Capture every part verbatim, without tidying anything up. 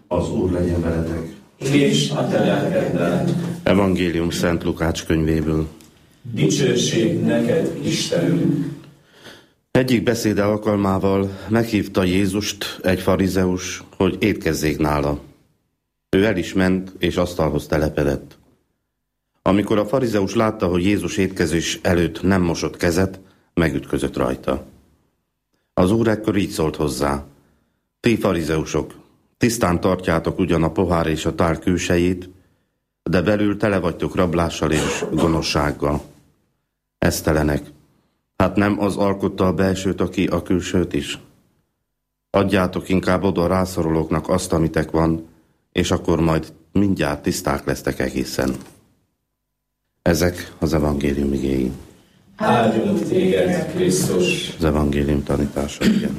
Az Úr legyen veletek. És a te lelkeddel. Evangélium Szent Lukács könyvéből. Dicsőség neked, Istenünk! Egyik beszéde alkalmával meghívta Jézust egy farizeus, hogy étkezzék nála. Ő el is ment, és asztalhoz telepedett. Amikor a farizeus látta, hogy Jézus étkezés előtt nem mosott kezet, megütközött rajta. Az Úr ekkor így szólt hozzá: ti farizeusok, tisztán tartjátok ugyan a pohár és a tál külsejét, de belül tele vagytok rablással és gonoszsággal. Esztelenek, hát nem az alkotta a belsőt, aki a külsőt is? Adjátok inkább oda a rászorulóknak azt, amitek van, és akkor majd mindjárt tiszták lesztek egészen. Ezek az evangélium igéi. Áldjunk téged, Krisztus! Az evangélium tanítása, igen.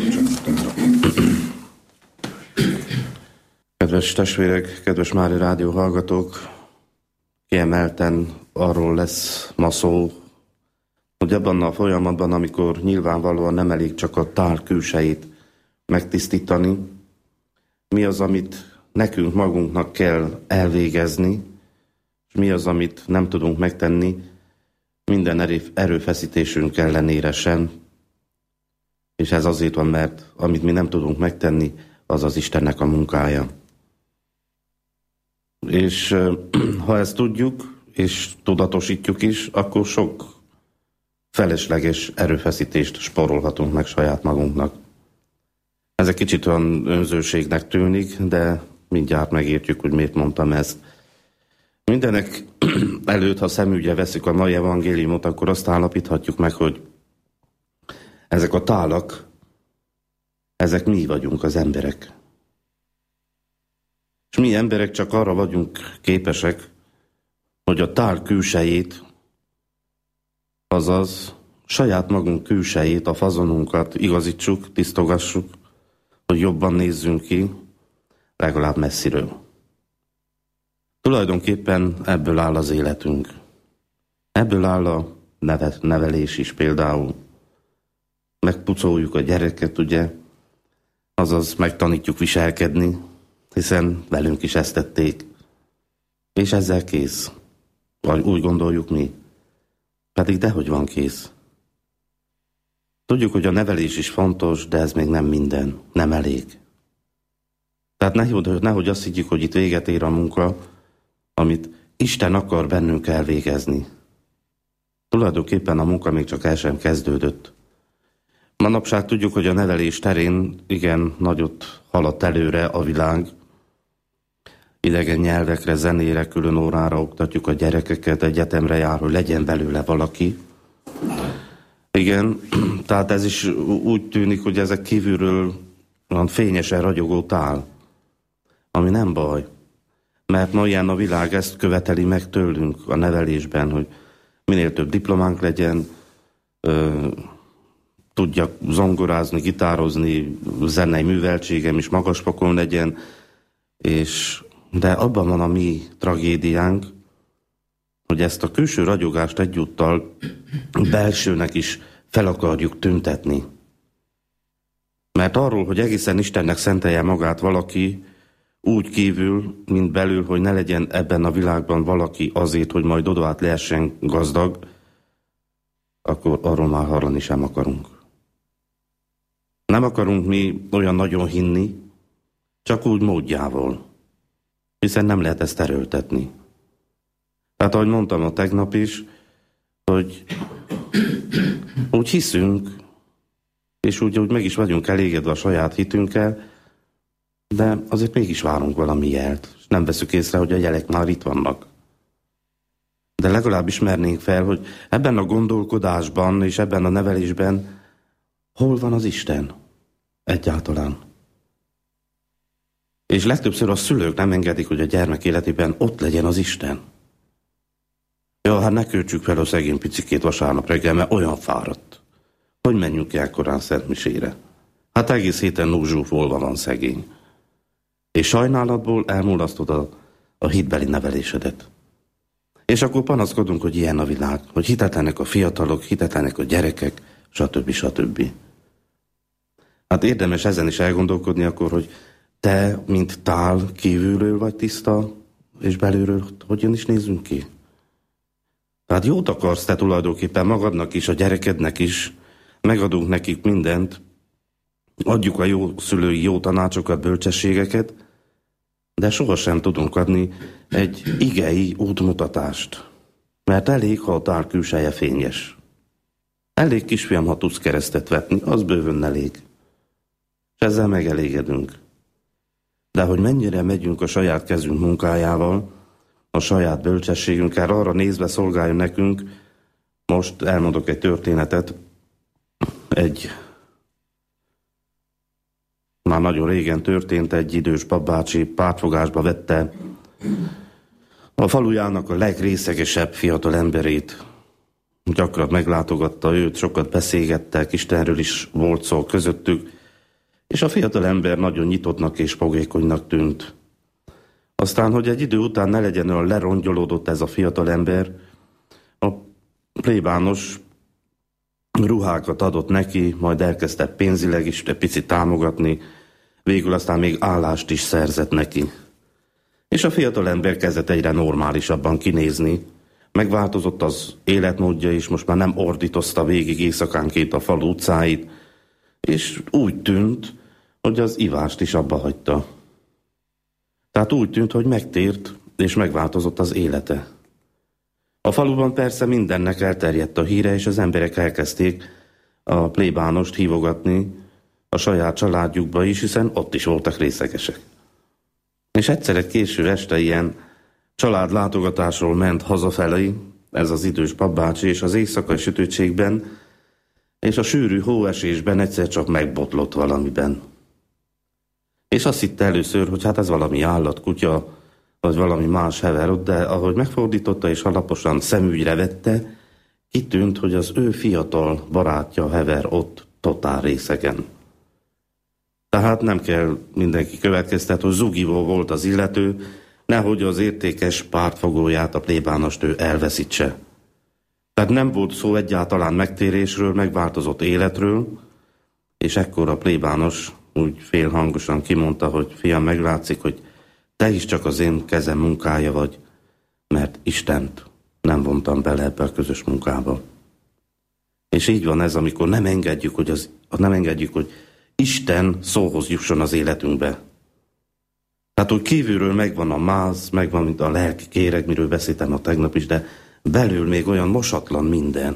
Kedves testvérek, kedves Mária Rádió hallgatók, kiemelten arról lesz ma szó, hogy abban a folyamatban, amikor nyilvánvalóan nem elég csak a tál külsejét megtisztítani, mi az, amit nekünk magunknak kell elvégezni, és mi az, amit nem tudunk megtenni minden erőfeszítésünk ellenére sem. És ez azért van, mert amit mi nem tudunk megtenni, az az Istennek a munkája. És ha ezt tudjuk, és tudatosítjuk is, akkor sok felesleges erőfeszítést spórolhatunk meg saját magunknak. Ez egy kicsit olyan önzőségnek tűnik, de mindjárt megértjük, hogy miért mondtam ezt. Mindenek előtt, ha szemügyre veszük a mai evangéliumot, akkor azt állapíthatjuk meg, hogy ezek a tálak, ezek mi vagyunk, az emberek. És mi emberek csak arra vagyunk képesek, hogy a tál külsejét, azaz saját magunk külsejét, a fazonunkat igazítsuk, tisztogassuk, hogy jobban nézzünk ki, legalább messziről. Tulajdonképpen ebből áll az életünk. Ebből áll a neve, nevelés is például. Megpucoljuk a gyereket, ugye, azaz megtanítjuk viselkedni, hiszen velünk is ezt tették. És ezzel kész. Vagy úgy gondoljuk mi. Pedig dehogy van kész. Tudjuk, hogy a nevelés is fontos, de ez még nem minden, nem elég. Tehát nehogy, nehogy azt higgyük, hogy itt véget ér a munka, amit Isten akar bennünk elvégezni. Tulajdonképpen a munka még csak el sem kezdődött. Manapság tudjuk, hogy a nevelés terén igen nagyot haladt előre a világ. Idegen nyelvekre, zenére, külön órára oktatjuk a gyerekeket, egyetemre jár, hogy legyen belőle valaki. Igen, tehát ez is úgy tűnik, hogy ezek kívülről olyan fényesen ragyogó tál, ami nem baj. Mert ma ilyen a világ, ezt követeli meg tőlünk a nevelésben, hogy minél több diplománk legyen, ö, tudjak zongorázni, gitározni, zenei műveltségem is magas fokon legyen, és, de abban van a mi tragédiánk, hogy ezt a külső ragyogást egyúttal belsőnek is fel akarjuk tüntetni. Mert arról, hogy egészen Istennek szentelje magát valaki, úgy kívül, mint belül, hogy ne legyen ebben a világban valaki azért, hogy majd odaát lehessen gazdag, akkor arról már hallani sem akarunk. Nem akarunk mi olyan nagyon hinni, csak úgy módjával, hiszen nem lehet ezt erőltetni. Tehát, ahogy mondtam a tegnap is, hogy úgy hiszünk, és úgy, úgy meg is vagyunk elégedve a saját hitünkkel, de azért mégis várunk valami jelt, és nem veszük észre, hogy a jelek már itt vannak. De legalább ismernénk fel, hogy ebben a gondolkodásban és ebben a nevelésben hol van az Isten egyáltalán. És legtöbbször a szülők nem engedik, hogy a gyermek életében ott legyen az Isten. Ja, hát ne költsük fel a szegény picikét vasárnap reggel, mert olyan fáradt. Hogy menjünk el korán szentmisére? Hát egész héten núzsúfolva van szegény. És sajnálatból elmulasztod a, a hitbeli nevelésedet. És akkor panaszkodunk, hogy ilyen a világ, hogy hitetlenek a fiatalok, hitetlenek a gyerekek, stb. stb. Hát érdemes ezen is elgondolkodni akkor, hogy te, mint tál, kívülről vagy tiszta, és belülről hogyan is nézünk ki? Tehát jót akarsz te tulajdonképpen magadnak is, a gyerekednek is, megadunk nekik mindent, adjuk a jó szülői jó tanácsokat, bölcsességeket, de sohasem tudunk adni egy igei útmutatást. Mert elég, ha a tál külseje fényes. Elég, kisfiam, ha tudsz keresztet vetni, az bőven elég. És ezzel megelégedünk. De hogy mennyire megyünk a saját kezünk munkájával, a saját bölcsességünkkel, arra nézve szolgáljon nekünk, most elmondok egy történetet, egy már nagyon régen történt, egy idős papbácsi pártfogásba vette a falujának a legrészegesebb fiatal emberét. Gyakran meglátogatta őt, sokat beszélgettek, Istenről is volt szó közöttük, és a fiatal ember nagyon nyitottnak és fogékonynak tűnt. Aztán, hogy egy idő után ne legyen olyan lerongyolódott ez a fiatal ember, a plébános ruhákat adott neki, majd elkezdte pénzileg is egy picit támogatni, végül aztán még állást is szerzett neki. És a fiatal ember kezdett egyre normálisabban kinézni, megváltozott az életmódja is, most már nem ordítozta végig éjszakánként a falu utcáit, és úgy tűnt, hogy az ivást is abba hagyta. Tehát úgy tűnt, hogy megtért, és megváltozott az élete. A faluban persze mindennek elterjedt a híre, és az emberek elkezdték a plébánost hívogatni a saját családjukba is, hiszen ott is voltak részegesek. És egyszer egy késő este ilyen családlátogatásról ment hazafelé ez az idős papbácsi, és az éjszakai sötétségben és a sűrű hóesésben egyszer csak megbotlott valamiben. És azt hitte először, hogy hát ez valami állatkutya, vagy valami más hever ott, de ahogy megfordította és alaposan szemügyre vette, kitűnt, hogy az ő fiatal barátja hever ott totál részegen. Tehát nem kell mindenki következtet, hogy zugivó volt az illető, nehogy az értékes pártfogóját, a plébánost ő elveszítse. Tehát nem volt szó egyáltalán megtérésről, megváltozott életről, és ekkor a plébános úgy félhangosan kimondta, hogy fiam, meglátszik, hogy te is csak az én kezem munkája vagy, mert Istent nem vontam bele ebbe a közös munkába. És így van ez, amikor nem engedjük, hogy, az, nem engedjük, hogy Isten szóhoz jusson az életünkbe. Tehát, hogy kívülről megvan a máz, megvan mint a lelki kéreg, miről beszéltem a tegnap is, de belül még olyan mosatlan minden.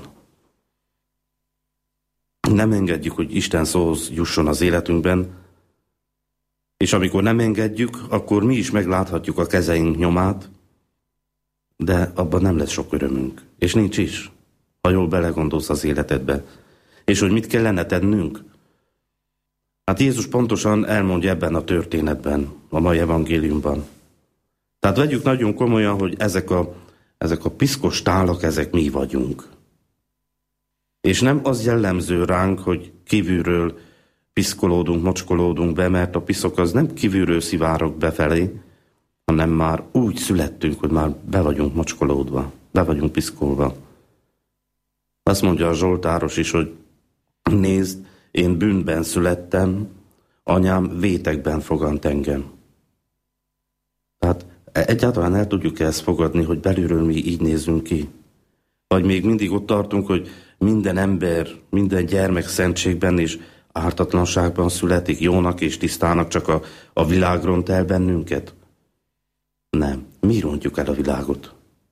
Nem engedjük, hogy Isten szóhoz jusson az életünkben, és amikor nem engedjük, akkor mi is megláthatjuk a kezeink nyomát, de abban nem lesz sok örömünk. És nincs is, ha jól belegondolsz az életedbe. És hogy mit kellene tennünk? Hát Jézus pontosan elmondja ebben a történetben, a mai evangéliumban. Tehát vegyük nagyon komolyan, hogy ezek a, ezek a piszkos tálak, ezek mi vagyunk. És nem az jellemző ránk, hogy kívülről piszkolódunk, mocskolódunk be, mert a piszok az nem kívülről szivárog befelé, hanem már úgy születtünk, hogy már be vagyunk mocskolódva, be vagyunk piszkolva. Azt mondja a Zsoltáros is, hogy nézd, én bűnben születtem, anyám vétekben fogant engem. Tehát egyáltalán el tudjuk ezt fogadni, hogy belülről mi így nézünk ki. Vagy még mindig ott tartunk, hogy minden ember, minden gyermek szentségben és ártatlanságban születik, jónak és tisztának, csak a, a világ ront el bennünket. Nem, mi rontjuk el a világot.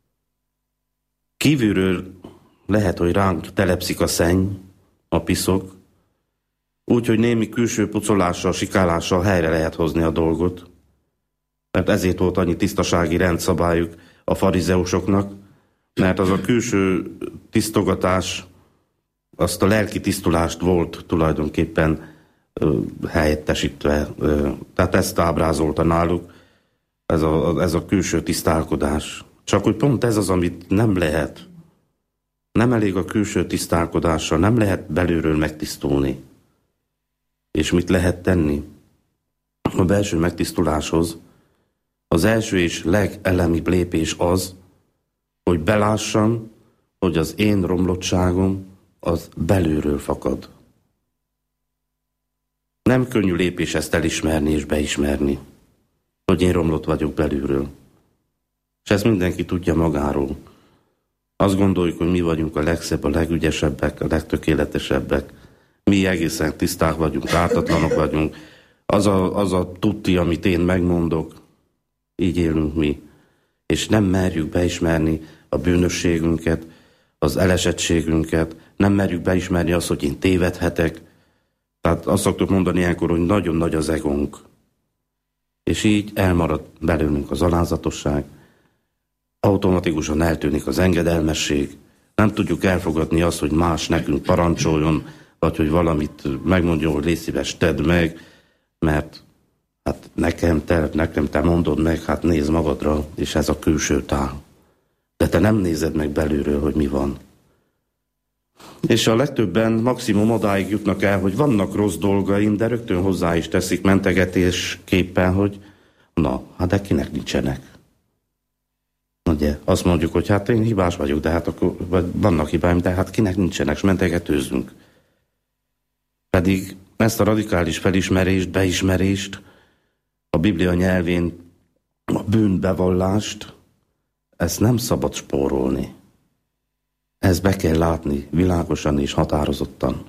Kívülről lehet, hogy ránk telepszik a szenny, a piszok, úgy, hogy némi külső pucolással, sikálással helyre lehet hozni a dolgot. Mert ezért volt annyi tisztasági rendszabályuk a farizeusoknak, mert az a külső tisztogatás, azt a lelki tisztulást volt tulajdonképpen ö, helyettesítve. Ö, tehát ezt ábrázolta náluk, ez a, ez a külső tisztálkodás. Csak hogy pont ez az, amit nem lehet. Nem elég a külső tisztálkodással, nem lehet belülről megtisztulni. És mit lehet tenni? A belső megtisztuláshoz az első és legelemibb lépés az, hogy belássam, hogy az én romlottságom az belülről fakad. Nem könnyű lépés ezt elismerni és beismerni, hogy én romlott vagyok belülről. És ezt mindenki tudja magáról. Azt gondoljuk, hogy mi vagyunk a legszebb, a legügyesebbek, a legtökéletesebbek. Mi egészen tiszták vagyunk, ártatlanok vagyunk. Az a, az a tutti, amit én megmondok, így élünk mi. És nem merjük beismerni a bűnösségünket, az elesettségünket, nem merjük beismerni azt, hogy én tévedhetek. Tehát azt szoktuk mondani ilyenkor, hogy nagyon nagy az egónk. És így elmarad belőlünk az alázatosság, automatikusan eltűnik az engedelmesség, nem tudjuk elfogadni azt, hogy más nekünk parancsoljon, vagy hogy valamit megmondjon, hogy légy szíves, tedd meg, mert hát nekem te, nekem te mondod meg, hát nézd magadra, és ez a külső tál. De te nem nézed meg belülről, hogy mi van. És a legtöbben maximum odáig jutnak el, hogy vannak rossz dolgaim, de rögtön hozzá is teszik mentegetésképpen, hogy na, hát de kinek nincsenek. Ugye, azt mondjuk, hogy hát én hibás vagyok, de hát akkor vagy vannak hibáim, de hát kinek nincsenek, és mentegetőzünk. Pedig ezt a radikális felismerést, beismerést, a Biblia nyelvén a bűnbevallást, ezt nem szabad spórolni. Ezt be kell látni világosan és határozottan.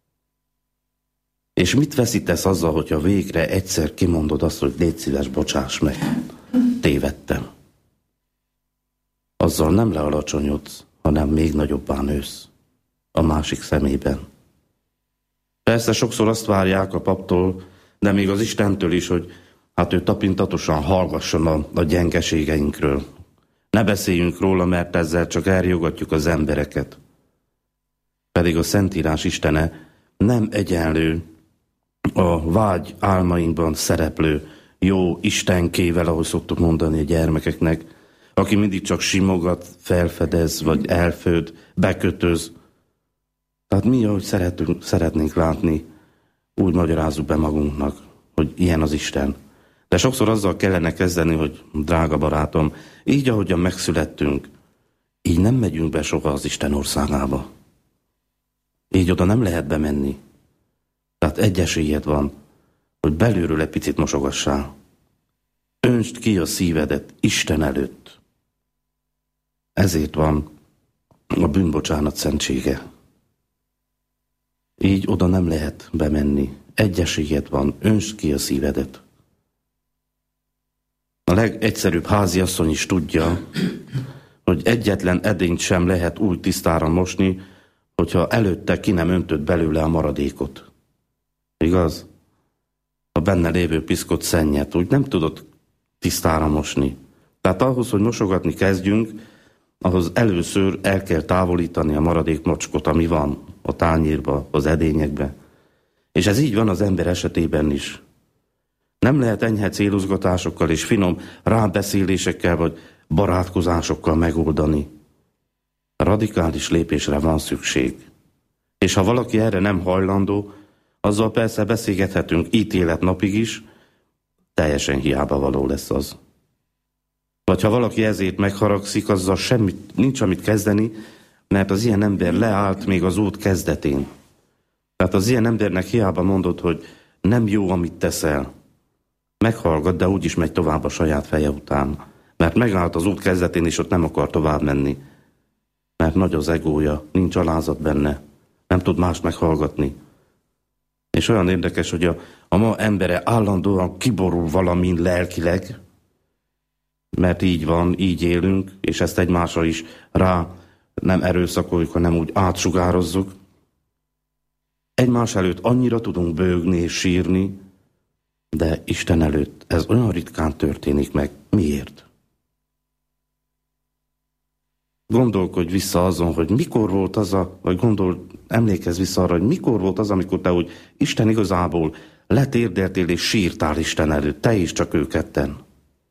És mit veszítesz azzal, hogyha végre egyszer kimondod azt, hogy légy szíves, bocsáss meg, tévedtem. Azzal nem lealacsonyodsz, hanem még nagyobbá nősz a másik szemében. Persze sokszor azt várják a paptól, de még az Istentől is, hogy hát ő tapintatosan hallgasson a, a gyengeségeinkről. Ne beszéljünk róla, mert ezzel csak elriogatjuk az embereket. Pedig a Szentírás Istene nem egyenlő a vágy álmainkban szereplő jó Istenkével, ahogy szoktuk mondani a gyermekeknek, aki mindig csak simogat, felfedez, vagy elfőd, bekötöz. Tehát mi, ahogy szeretünk, szeretnénk látni, úgy magyarázzuk be magunknak, hogy ilyen az Isten. De sokszor azzal kellene kezdeni, hogy drága barátom, így ahogyan megszülettünk, így nem megyünk be soha az Isten országába. Így oda nem lehet bemenni. Tehát egy esélyed van, hogy belülről egy picit mosogassál. Öntsd ki a szívedet Isten előtt. Ezért van a bűnbocsánat szentsége. Így oda nem lehet bemenni. Egy esélyed van, öntsd ki a szívedet. A legegyszerűbb háziasszony is tudja, hogy egyetlen edényt sem lehet úgy tisztára mosni, hogyha előtte ki nem öntöd belőle a maradékot. Igaz? A benne lévő piszkot szennyet úgy nem tudod tisztára mosni. Tehát ahhoz, hogy mosogatni kezdjünk, ahhoz először el kell távolítani a maradék mocskot, ami van a tányérba, az edényekbe. És ez így van az ember esetében is. Nem lehet enyhe célozgatásokkal és finom rábeszélésekkel vagy barátkozásokkal megoldani. Radikális lépésre van szükség. És ha valaki erre nem hajlandó, azzal persze beszélgethetünk ítélet napig is, teljesen hiába való lesz az. Vagy ha valaki ezért megharagszik, azzal semmit, nincs amit kezdeni, mert az ilyen ember leállt még az út kezdetén. Tehát az ilyen embernek hiába mondod, hogy nem jó, amit teszel. Meghallgat, de úgyis megy tovább a saját feje után. Mert megállt az út kezdetén, és ott nem akar tovább menni. Mert nagy az egója, nincs alázat benne. Nem tud mást meghallgatni. És olyan érdekes, hogy a, a ma embere állandóan kiborul valamin lelkileg, mert így van, így élünk, és ezt egymásra is rá nem erőszakoljuk, hanem úgy átsugározzuk. Egymás előtt annyira tudunk bőgni és sírni, de Isten előtt ez olyan ritkán történik meg. Miért? Gondolkodj vissza azon, hogy mikor volt az a, vagy gondol, emlékezz vissza arra, hogy mikor volt az, amikor te úgy Isten igazából letérdeltél és sírtál Isten előtt, te is csak ők ketten.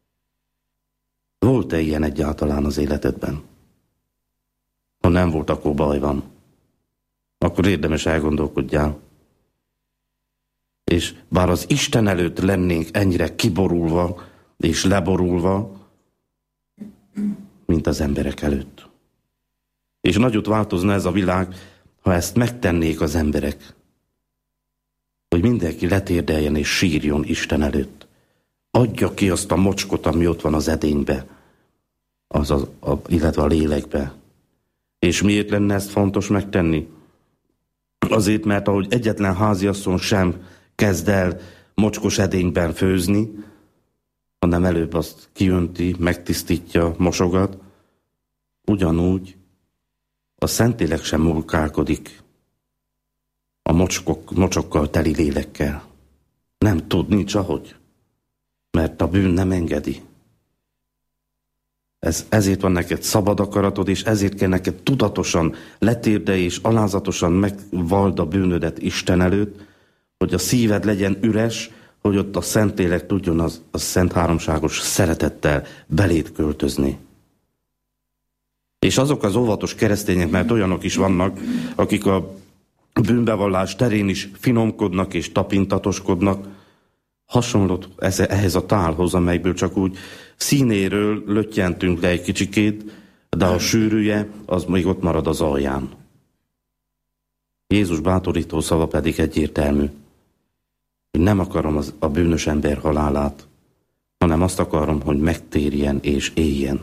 Volt-e ilyen egyáltalán az életedben? Ha nem volt, akkor baj van. Akkor érdemes elgondolkodjál. És bár az Isten előtt lennénk ennyire kiborulva és leborulva, mint az emberek előtt. És nagyot változna ez a világ, ha ezt megtennék az emberek. hogy mindenki letérdeljen és sírjon Isten előtt. Adja ki azt a mocskot, ami ott van az edénybe, az a, a, illetve a lélekbe. És miért lenne ezt fontos megtenni? Azért, mert ahogy egyetlen háziasszony sem kezd el mocskos edényben főzni, hanem előbb azt kiönti, megtisztítja, mosogat, ugyanúgy a Szentlélek sem munkálkodik a mocskok, mocsokkal teli lélekkel. Nem tud, nincs ahogy, mert a bűn nem engedi. Ez, ezért van neked szabad akaratod, és ezért kell neked tudatosan letérdelj és alázatosan megvald a bűnödet Isten előtt, hogy a szíved legyen üres, hogy ott a Szentlélek tudjon az, az szent háromságos szeretettel beléd költözni. És azok az óvatos keresztények, mert olyanok is vannak, akik a bűnbevallás terén is finomkodnak és tapintatoskodnak, hasonlót ehhez a tálhoz, amelyből csak úgy színéről löttyentünk le egy kicsikét, de a sűrűje, az még ott marad az alján. Jézus bátorító szava pedig egyértelmű, hogy nem akarom az, a bűnös ember halálát, hanem azt akarom, hogy megtérjen és éljen.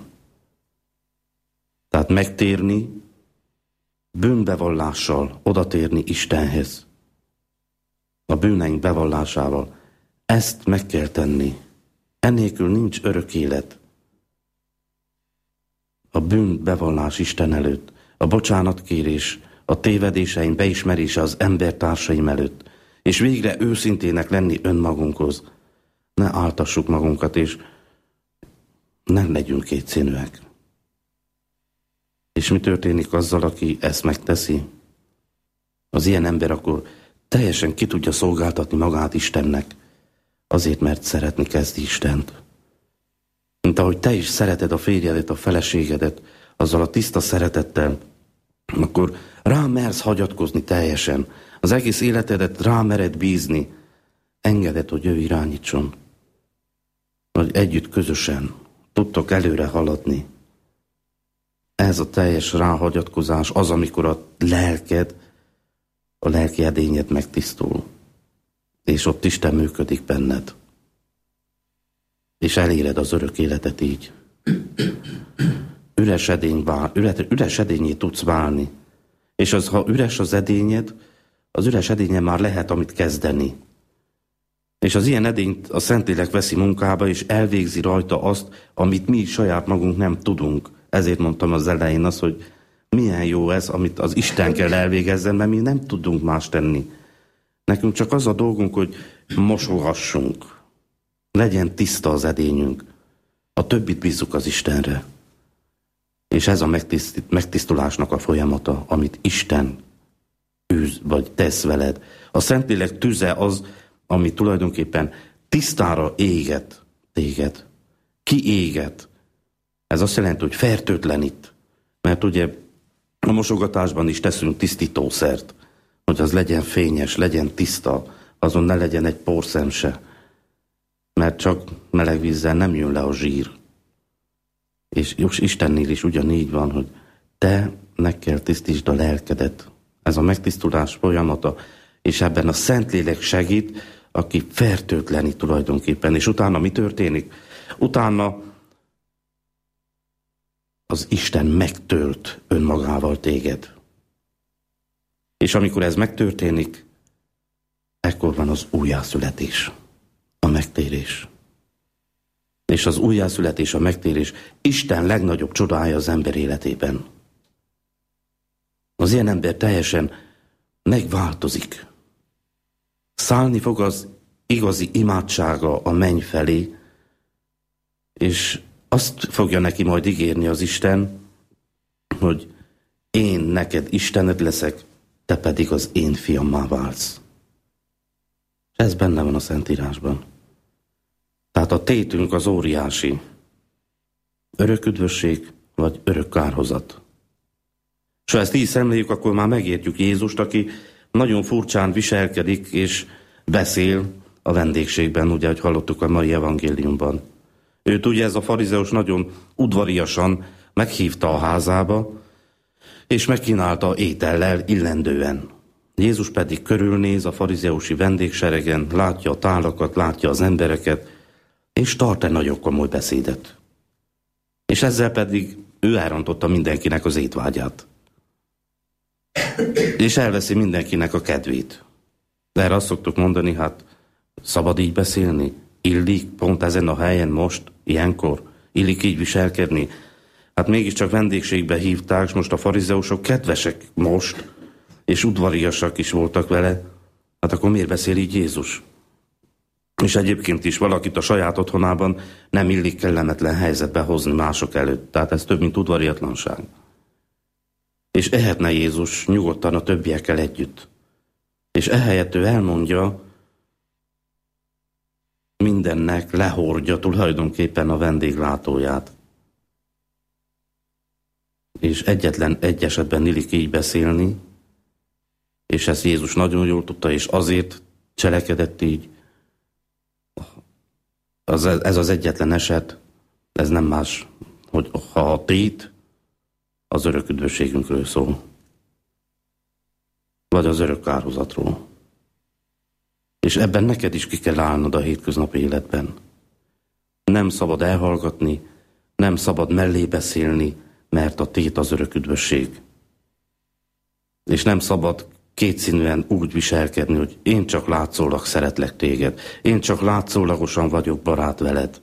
Tehát megtérni, bűnbevallással odatérni Istenhez. A bűneink bevallásával. Ezt meg kell tenni. Ennélkül nincs örök élet. A bűnbevallás Isten előtt, a bocsánatkérés, a tévedéseim beismerése az embertársaim előtt, és végre őszintének lenni önmagunkhoz. Ne áltassuk magunkat, és ne legyünk kétszínűek. És mi történik azzal, aki ezt megteszi? Az ilyen ember akkor teljesen ki tudja szolgáltatni magát Istennek, azért, mert szeretni kezdi Istent. Mint ahogy te is szereted a férjedet, a feleségedet, azzal a tiszta szeretettel, akkor rá mersz hagyatkozni teljesen. Az egész életedet rá mered bízni. Engeded, hogy ő irányítson. Hogy együtt, közösen tudtok előre haladni. Ez a teljes ráhagyatkozás az, amikor a lelked, a lelki edényed megtisztul. És ott Isten működik benned. És eléred az örök életet így. Üres, edény vál, üres edényé tudsz válni. És az, ha üres az edényed, az üres edényen már lehet amit kezdeni. És az ilyen edényt a Szentlélek veszi munkába, és elvégzi rajta azt, amit mi saját magunk nem tudunk. Ezért mondtam az elején azt, hogy milyen jó ez, amit az Isten kell elvégezzen, mert mi nem tudunk más tenni. Nekünk csak az a dolgunk, hogy mosogassunk. Legyen tiszta az edényünk. A többit bízzuk az Istenre. És ez a megtiszt, megtisztulásnak a folyamata, amit Isten űz, vagy tesz veled. A Szentlélek tüze az, ami tulajdonképpen tisztára éget téged. Kiéget. Ez azt jelenti, hogy fertőtlenít. Mert ugye a mosogatásban is teszünk tisztítószert, hogy az legyen fényes, legyen tiszta, azon ne legyen egy porszem se. Mert csak meleg vízzel nem jön le a zsír. És Istennél is ugyanígy van, hogy te meg kell tisztítsd a lelkedet. Ez a megtisztulás folyamata, és ebben a Szentlélek segít, aki fertőtlenít tulajdonképpen. És utána mi történik? Utána az Isten megtölt önmagával téged. És amikor ez megtörténik, ekkor van az újjászületés, a megtérés. És az újjászületés, a megtérés Isten legnagyobb csodája az ember életében. Az ilyen ember teljesen megváltozik. Szállni fog az igazi imádsága a menny felé, és azt fogja neki majd ígérni az Isten, hogy én neked Istened leszek, te pedig az én fiammá válsz. Ez benne van a Szentírásban. Tehát a tétünk az óriási. Örök üdvösség, vagy örök kárhozat. És ha ezt így szemléljük, akkor már megértjük Jézust, aki nagyon furcsán viselkedik és beszél a vendégségben, ugye, hogy hallottuk a mai evangéliumban. Őt ugye ez a farizeus nagyon udvariasan meghívta a házába, és megkínálta étellel illendően. Jézus pedig körülnéz a farizeusi vendégseregen, látja a tálakat, látja az embereket, és tart egy nagyon komoly beszédet. És ezzel pedig ő elrontotta mindenkinek az étvágyát. És elveszi mindenkinek a kedvét. De erre azt szoktuk mondani, hát szabad így beszélni? Illik pont ezen a helyen most, ilyenkor? Illik így viselkedni? Hát mégiscsak vendégségbe hívták, és most a farizeusok kedvesek most, és udvariasak is voltak vele. Hát akkor miért beszél így Jézus? És egyébként is valakit a saját otthonában nem illik kellemetlen helyzetbe hozni mások előtt. Tehát ez több, mint udvariatlanság. És ehetne Jézus nyugodtan a többiekkel együtt. És ehelyett ő elmondja, mindennek lehordja tulajdonképpen a vendéglátóját. És egyetlen egy esetben illik így beszélni, és ezt Jézus nagyon jól tudta, és azért cselekedett így. Az, ez az egyetlen eset, ez nem más, hogy ha a tét az örök üdvösségünkről szól, vagy az örök kárhozatról. És ebben neked is ki kell állnod a hétköznapi életben. Nem szabad elhallgatni, nem szabad mellé beszélni, mert a tét az örök üdvösség. És nem szabad kétszínűen úgy viselkedni, hogy én csak látszólag szeretlek téged, én csak látszólagosan vagyok barát veled.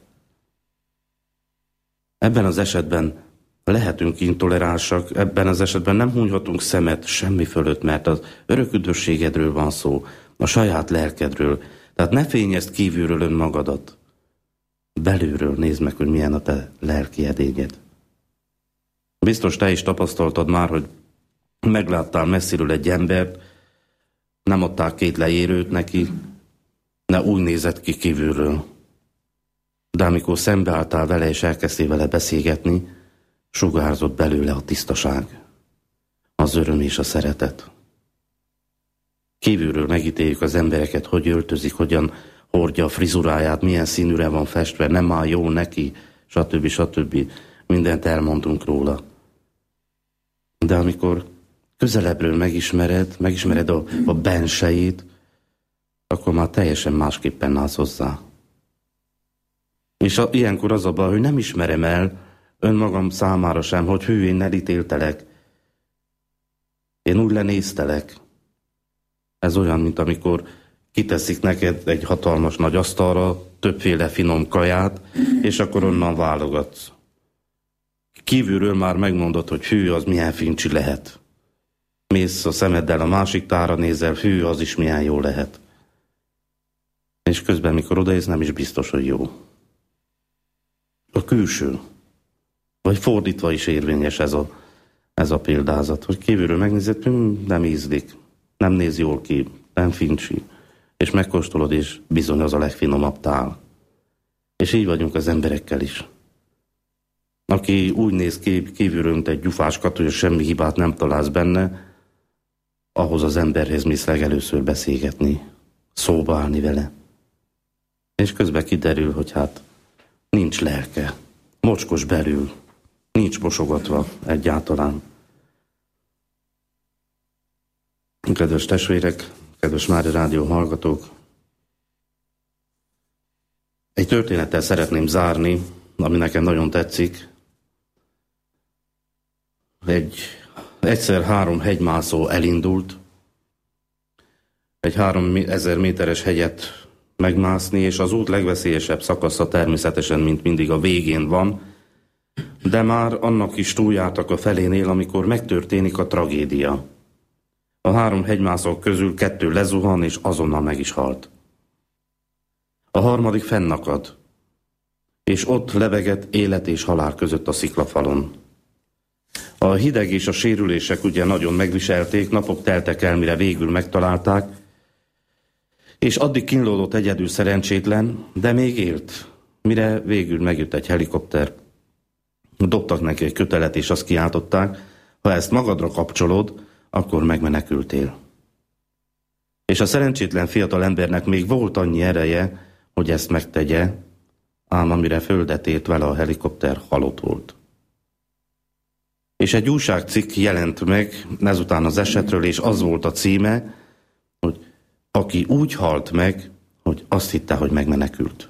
Ebben az esetben lehetünk intoleránsak, ebben az esetben nem hunyhatunk szemet semmi fölött, mert az örök üdvösségedről van szó, a saját lelkedről. Tehát ne fényezd kívülről önmagadat. Belülről nézd meg, hogy milyen a te lelki edényed. Biztos te is tapasztaltad már, hogy megláttál messziről egy embert, nem adták két leérőt neki, de úgy nézett ki kívülről. De amikor szembeálltál vele és elkezdtél vele beszélgetni, sugárzott belőle a tisztaság, az öröm és a szeretet. Kívülről megítéljük az embereket, hogy öltözik, hogyan hordja a frizuráját, milyen színűre van festve, nem áll jól neki, stb. stb. Mindent elmondunk róla. De amikor közelebbről megismered, megismered a, a bensejét, akkor már teljesen másképpen állsz hozzá. És a, ilyenkor az a baj, hogy nem ismerem el önmagam számára sem, hogy hű, én elítéltelek. Én úgy lenéztelek. Ez olyan, mint amikor kiteszik neked egy hatalmas nagy asztalra többféle finom kaját, és akkor onnan válogatsz. Kívülről már megmondod, hogy hű, az milyen fincsi lehet. Mész a szemeddel a másik tára nézel, hű, az is milyen jó lehet. És közben, mikor odaérsz, nem is biztos, hogy jó. A külső. Vagy fordítva is érvényes ez a, ez a példázat, hogy kívülről megnézed, hm, nem ízlik, nem néz jól ki, nem fincsi. És megkóstolod, és bizony az a legfinomabb tál. És így vagyunk az emberekkel is. Aki úgy néz ki kívülről, mint egy gyufáskat, hogy semmi hibát nem találsz benne, ahhoz az emberhez mész legelőször beszélgetni, szóba állni vele. És közben kiderül, hogy hát nincs lelke, mocskos belül, nincs mosogatva egyáltalán. Kedves testvérek, kedves Mária Rádió hallgatók, egy történettel szeretném zárni, ami nekem nagyon tetszik. Egy, egyszer három hegymászó elindult, egy háromezer méteres hegyet megmászni, és az út legveszélyesebb szakasza természetesen, mint mindig a végén van, de már annak is túljártak a felénél, amikor megtörténik a tragédia. A három hegymászók közül kettő lezuhan, és azonnal meg is halt. A harmadik fennakad, és ott lebegett élet és halál között a sziklafalon. A hideg és a sérülések ugye nagyon megviselték, napok teltek el, mire végül megtalálták, és addig kínlódott egyedül szerencsétlen, de még élt, mire végül megjött egy helikopter. Dobtak neki egy kötelet, és azt kiáltották, ha ezt magadra kapcsolod, akkor megmenekültél. És a szerencsétlen fiatal embernek még volt annyi ereje, hogy ezt megtegye, ám amire földet ért vele a helikopter, halott volt. És egy újságcikk jelent meg ezután az esetről, és az volt a címe, aki úgy halt meg, hogy azt hitte, hogy megmenekült.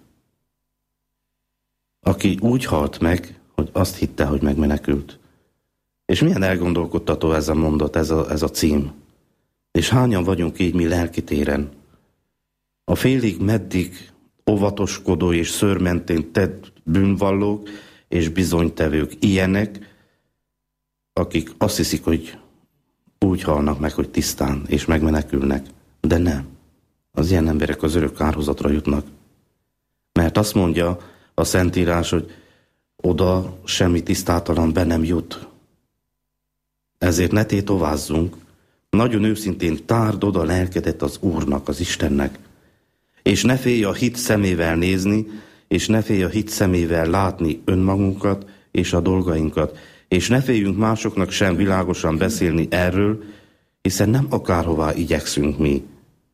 Aki úgy halt meg, hogy azt hitte, hogy megmenekült. És milyen elgondolkodtató ez a mondat, ez a, ez a cím. És hányan vagyunk így mi lelkitéren? A félig meddig óvatoskodó és szőrmentén tett bűnvallók és bizonytevők ilyenek, akik azt hiszik, hogy úgy halnak meg, hogy tisztán, és megmenekülnek. De nem. Az ilyen emberek az örök kárhozatra jutnak. Mert azt mondja a Szentírás, hogy oda semmi tisztátalan be nem jut. Ezért ne tétovázzunk, nagyon őszintén tárd oda lelkedet az Úrnak, az Istennek. És ne félj a hit szemével nézni, és ne félj a hit szemével látni önmagunkat és a dolgainkat. És ne féljünk másoknak sem világosan beszélni erről, hiszen nem akárhová igyekszünk mi.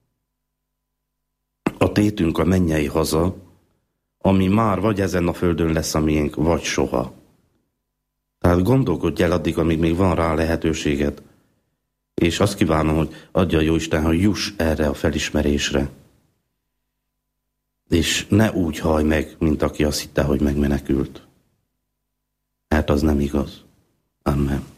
A tétünk a mennyei haza, ami már vagy ezen a földön lesz a miénk, vagy soha. Tehát gondolkodj el addig, amíg még van rá lehetőséged. És azt kívánom, hogy adja a Jóisten, hogy juss erre a felismerésre. És ne úgy hallj meg, mint aki azt hitte, hogy megmenekült. Mert az nem igaz. Amen.